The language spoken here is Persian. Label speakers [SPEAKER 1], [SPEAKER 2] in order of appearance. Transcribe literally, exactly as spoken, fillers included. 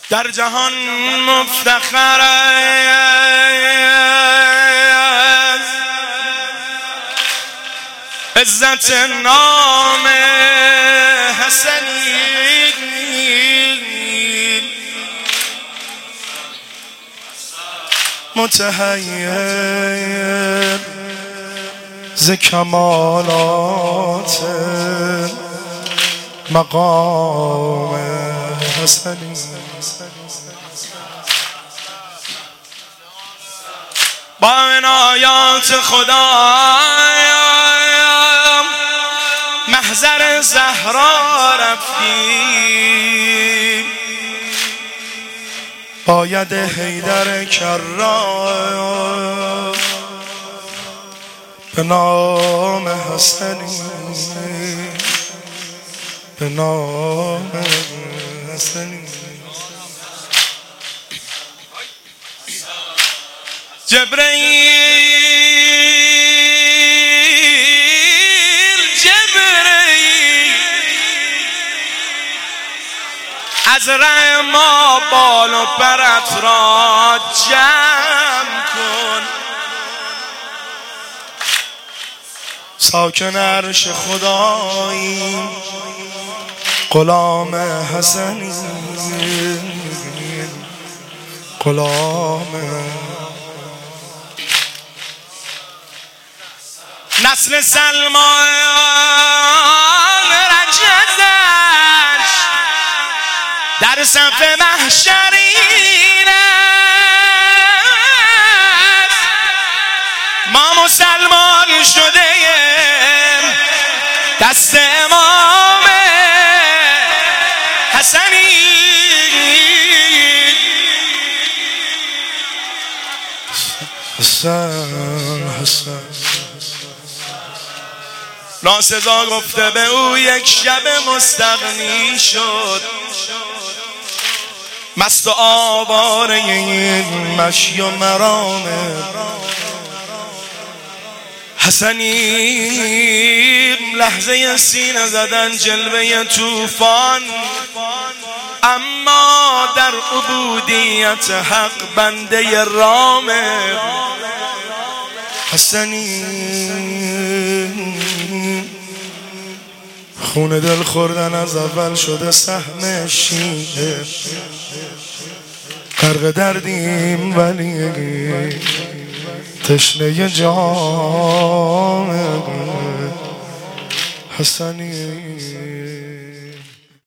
[SPEAKER 1] در جهان مفتخر است عزت نام حسنی، متحیر ز کمالات مقام حسنی. با عنایات خدا محضر زهرا رفتیم، باید حیدر کرام به نام حسنی، به نام حسنی. جبرئیل جبرئیل از ره ما بال و پرت را جمع کن، ساکن عرش خدایی غلام حسنی، غلام نسل سلمان رجزش در صف محشرین است. ما مسلمان شده دست امام حسنی. حسن حسن ناسزا گفته به او یک شب مستغنی شد، مست و آواره این مشی و مرام حسنی. لحظه سینه زدن جلوه طوفان، اما در عبودیت حق بنده رام حسنی. خون دل خوردن از اول شده سهم شیعه، غرق دردیم ولی تشنه جام حسنی.